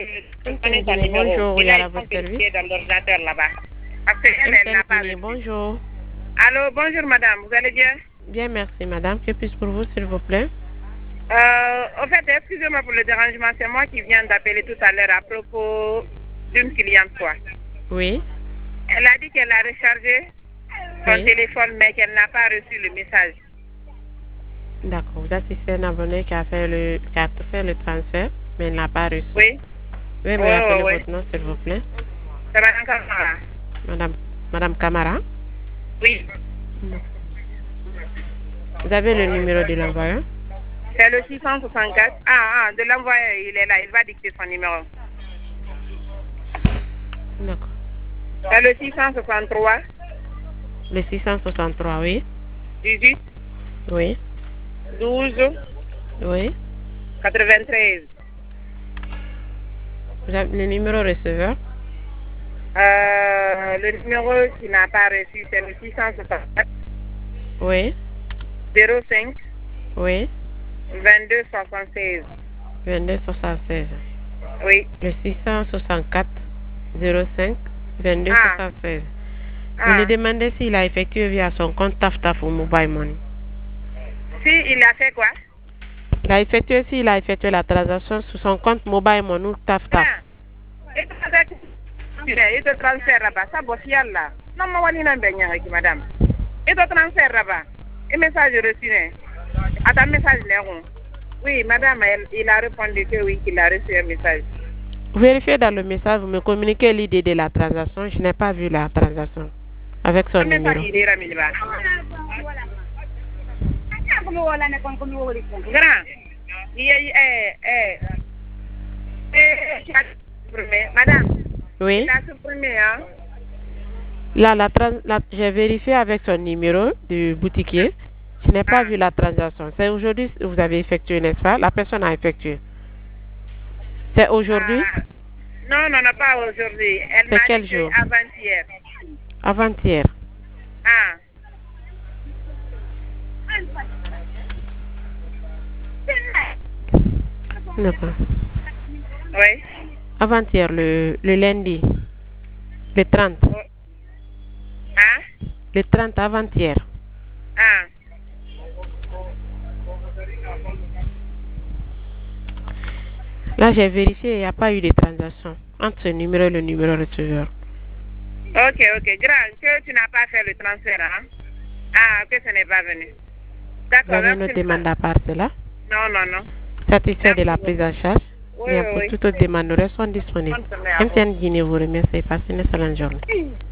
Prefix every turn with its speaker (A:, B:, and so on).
A: MTN
B: donner son
A: Guinée,
B: numéro.
A: bonjour,
B: Il
A: oui,
B: a
A: à
B: été
A: votre service.
B: vérifié dans l'ordinateur là-bas. Parce qu'elle, elle
A: MTN
B: n'a pas
A: Guinée,
B: reçu.
A: bonjour.
B: Allô, bonjour madame, vous allez bien?
A: Bien, merci, madame. Que puis-je pour vous, s'il vous plaît?
B: En fait, excusez-moi pour le dérangement, c'est moi qui viens d'appeler tout à l'heure à propos d'une cliente, quoi.
A: Oui,
B: Elle a dit qu'elle a rechargé son
A: oui.
B: téléphone, mais qu'elle n'a pas reçu le message.
A: D'accord. Vous assistez un abonné qui a fait le transfert, mais il n'a pas reçu.
B: Oui?
A: Veuillez
B: Oui,
A: me
B: oui,
A: rappeler
B: oui.
A: votre nom, s'il vous plaît.
B: C'est madame Kamara.
A: Madame, Madame Camara.
B: Oui.
A: Vous avez le numéro de l'envoyeur?
B: C'est le 664. De l'envoyeur, il est là, il va dicter son numéro.
A: D'accord.
B: C'est le 663
A: Le 663, oui.
B: 18
A: Oui,
B: 12
A: oui.
B: 93.
A: Vous avez le numéro receveur?
B: Le numéro qui n'a pas reçu, c'est le 664
A: Oui,
B: 05
A: oui.
B: 22 76.
A: 2276.
B: Oui.
A: Le 664 05 22
B: Ah,
A: 76. Vous lui
B: ah.
A: demandez s'il a effectué via son compte TAFTAF ou Mobile Money.
B: Si, il a fait quoi?
A: S'il a effectué la transaction sur son compte Mobile Money ou TAFTAF.
B: Il te transfère là-bas. Ça bosse là. Non, moi, je ne sais pas, madame. Il te transfère là-bas. Et message reçu. Attends, message là. Oui, madame, il a répondu que oui, qu'il a reçu un message.
A: Vérifiez dans le message, vous me communiquez l'idée de la transaction. Je n'ai pas vu la transaction avec son numéro.
B: Grand, madame,
A: Oui.
B: il a supprimé, hein?
A: Là, j'ai vérifié avec son numéro du boutiquier. Je n'ai pas vu la transaction. C'est aujourd'hui que vous avez effectué, n'est-ce pas? La personne a effectué. C'est aujourd'hui?
B: Non, pas aujourd'hui. Elle
A: C'est
B: m'a
A: quel
B: dit que
A: jour?
B: avant-hier.
A: Avant-hier.
B: Ah.
A: D'accord.
B: Oui.
A: Avant-hier, le lundi. Le 30.
B: Ah.
A: Le 30 avant-hier.
B: Ah.
A: Là, j'ai vérifié, il n'y a pas eu de transaction entre ce numéro et le numéro receveur.
B: Ok. Grand, que tu n'as pas fait le transfert, hein? Ah, que ce n'est pas venu.
A: Vous
B: D'accord,
A: avez une
B: merci.
A: autre demande à part cela?
B: Non.
A: Satisfait de la prise en charge?
B: Oui.
A: Bien, pour toute autre demande, nous restons disponibles. MTN Guinée vous remercie. Passez une excellente journée.